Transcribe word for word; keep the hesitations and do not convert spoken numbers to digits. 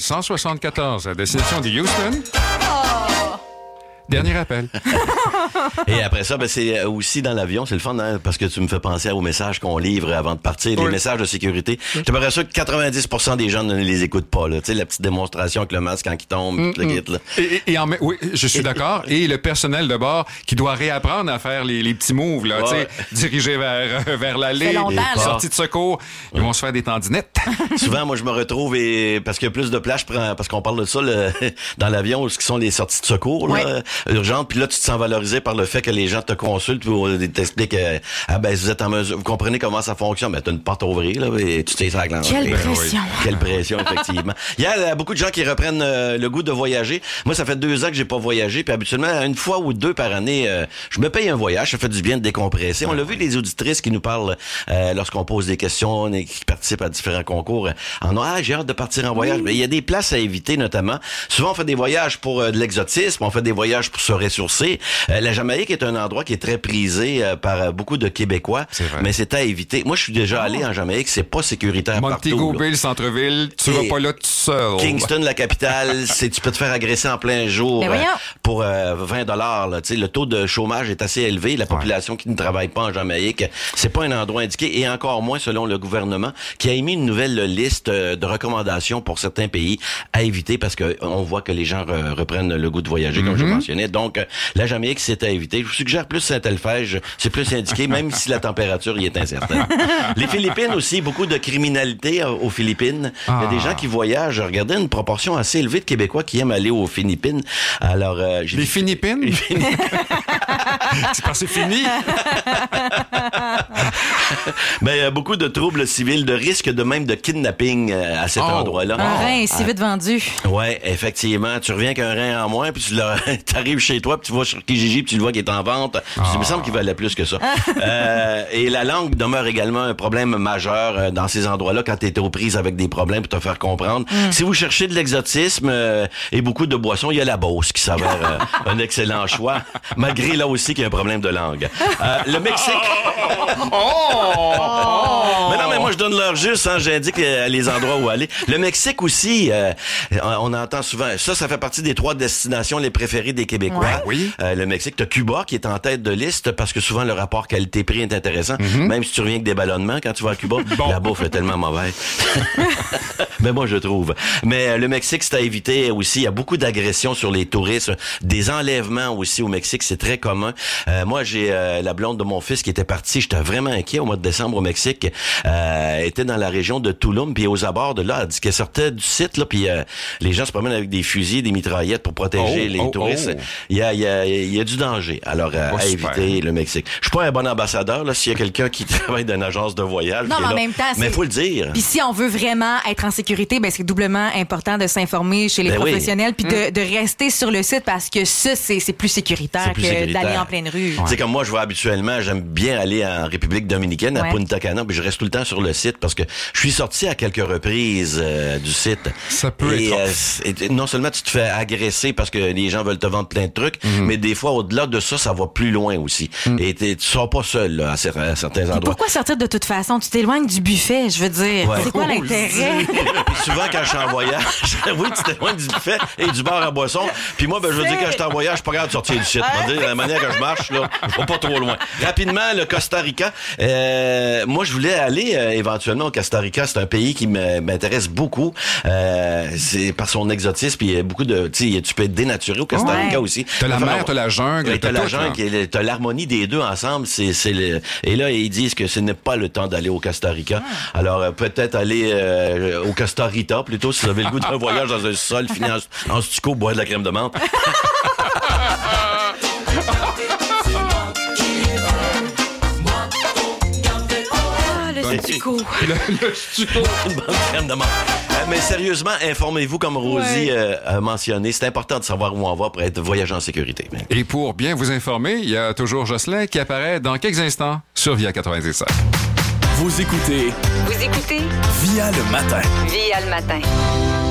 cent soixante-quatorze à destination de Houston. Dernier appel. Et après ça, ben, c'est aussi dans l'avion, c'est le fun, hein, parce que tu me fais penser aux messages qu'on livre avant de partir, oui. les messages de sécurité. Oui. Je suis sûr que quatre-vingt-dix pour cent des gens ne les écoutent pas, là. Tu sais, la petite démonstration avec le masque quand il tombe, mm-hmm. tout le kit, là. Et, et, et en, oui, je suis d'accord. Et le personnel de bord qui doit réapprendre à faire les, les petits moves, là, ouais. tu sais, dirigés vers, vers l'allée, sortie de secours. Ils ouais. vont se faire des tandinettes. Souvent, moi, je me retrouve et, parce qu'il y a plus de place, je prends, parce qu'on parle de ça, le, dans l'avion, ce qui sont les sorties de secours, là. Ouais. Urgente, puis là tu te sens valorisé par le fait que les gens te consultent ou t'expliquent euh, ah ben vous êtes en mesure, vous comprenez comment ça fonctionne, ben t'as une porte à ouvrir là et tu t'es ça la Quelle ben, pression. Oui. Quelle pression effectivement. Il y a beaucoup de gens qui reprennent euh, le goût de voyager. Moi ça fait deux ans que j'ai pas voyagé, puis habituellement une fois ou deux par année euh, je me paye un voyage, ça fait du bien de décompresser. On l'a vu les auditrices qui nous parlent euh, lorsqu'on pose des questions et qui participent à différents concours en ah j'ai hâte de partir en voyage. Oui. Mais il y a des places à éviter notamment. Souvent on fait des voyages pour euh, de l'exotisme, on fait des voyages pour se ressourcer. Euh, la Jamaïque est un endroit qui est très prisé euh, par euh, beaucoup de Québécois, c'est mais c'est à éviter. Moi, je suis déjà oh. allé en Jamaïque, c'est pas sécuritaire Montego partout. Bay, le centre-ville, tu Et vas pas là tout seul. Kingston, la capitale, c'est tu peux te faire agresser en plein jour euh, pour euh, vingt dollars. Là, le taux de chômage est assez élevé. La population ouais. qui ne travaille pas en Jamaïque, c'est pas un endroit indiqué, et encore moins selon le gouvernement, qui a émis une nouvelle liste de recommandations pour certains pays à éviter, parce que on voit que les gens re- reprennent le goût de voyager, mm-hmm. comme je mentionnais. Donc, la Jamaïque, c'est à éviter. Je vous suggère plus Saint-Elphège, c'est plus indiqué, même si la température y est incertaine. Les Philippines aussi, beaucoup de criminalité aux Philippines. Ah. Il y a des gens qui voyagent. Regardez, une proportion assez élevée de Québécois qui aiment aller aux Philippines. Alors, euh, j'ai les dit... Philippines? Les Philippines. C'est parce que c'est fini. Mais il y a beaucoup de troubles civils, de risques de même de kidnapping à cet oh. endroit-là. Un rein est si ah. vite vendu. Ouais, effectivement. Tu reviens qu'un rein en moins, puis tu arrives chez toi, puis tu vas sur Kijiji, puis tu le vois qu'il est en vente. Oh. Il me semble qu'il valait plus que ça. euh, et la langue demeure également un problème majeur dans ces endroits-là quand tu es aux prises avec des problèmes pour te faire comprendre. Mm. Si vous cherchez de l'exotisme euh, et beaucoup de boissons, il y a la Beauce qui s'avère euh, un excellent choix, malgré là aussi qu'il y a un problème de langue. Euh, le Mexique... Oh! Mais non, mais moi, je donne l'heure juste, hein, j'indique les endroits où aller. Le Mexique aussi, euh, on entend souvent... Ça, ça fait partie des trois destinations les préférées des Québécois. Ouais. Oui. Euh, le Mexique, t'as Cuba qui est en tête de liste parce que souvent, le rapport qualité-prix est intéressant. Mm-hmm. Même si tu reviens avec des ballonnements quand tu vas à Cuba, bon. La bouffe est tellement mauvaise. Mais moi, je trouve. Mais euh, le Mexique, c'est à éviter aussi. Il y a beaucoup d'agressions sur les touristes. Des enlèvements aussi au Mexique, c'est très commun. Euh, moi, j'ai euh, la blonde de mon fils qui était partie. J'étais vraiment inquiet au mois de décembre au Mexique. Euh, elle était dans la région de Tulum, puis aux abords de là, elle dit qu'elle sortait du site, là, puis euh, les gens se promènent avec des fusils, des mitraillettes pour protéger oh, les oh, touristes. Oh. Il y a, il y a, il y a du danger. Alors, euh, oh, à super. éviter le Mexique. Je suis pas un bon ambassadeur, là, s'il y a quelqu'un qui travaille dans une agence de voyage. Non, mais en là, même temps, mais il faut le dire. Puis si on veut vraiment être en sécurité, ben c'est doublement important de s'informer chez les ben professionnels, puis oui. de, de rester sur le site, parce que ça, c'est, c'est plus sécuritaire c'est plus que sécuritaire. D'aller en pleine rue. Ouais. Tu sais, comme moi, je vais habituellement, j'aime bien aller en République dominicaine, ouais. à Punta Cana, puis je reste tout le temps sur le site parce que je suis sorti à quelques reprises euh, du site. Ça peut et, être... Euh, et non seulement tu te fais agresser parce que les gens veulent te vendre plein de trucs, mm-hmm. mais des fois, au-delà de ça, ça va plus loin aussi. Mm. Et tu sors pas seul là, à, à certains endroits. Et pourquoi sortir de toute façon? Tu t'éloignes du buffet, je veux dire. Ouais. C'est quoi oh, l'intérêt? Puis souvent, quand je suis en voyage, oui, tu t'éloignes du buffet et du bar à boisson. Puis moi, ben, je veux dire, quand je suis en voyage, je suis pas capable de sortir du site. Je veux dire, la manière que je marche, là, je vais pas trop loin. Rapidement, le Costa Rica. Euh, moi, je voulais aller euh, éventuellement au Costa Rica. C'est un pays qui m'intéresse beaucoup. Euh, c'est par son exotisme. Puis il y a beaucoup de... Tu sais, tu peux être dénaturé au Costa Rica ouais. aussi. T'as la enfin, mer, t'as la jungle. T'as, t'as la tout, jungle, t'as l'harmonie des deux ensemble. C'est, c'est le... Et là, ils disent que ce n'est pas le temps d'aller au Costa Rica. Ah. Alors, euh, peut-être aller euh, au Costa Rica, plutôt, si vous avez le goût d'un voyage dans un sol, finir en, en stucco, boire de la crème de menthe. Le stucco. Le, le stucco. Une bonne crème de menthe. Euh, mais sérieusement, informez-vous, comme Rosie ouais. euh, a mentionné. C'est important de savoir où on va pour être voyageur en sécurité. Et pour bien vous informer, il y a toujours Jocelyn qui apparaît dans quelques instants sur Via quatre-vingt-dix-sept. Vous écoutez... Vous écoutez... Via le matin. Via le matin.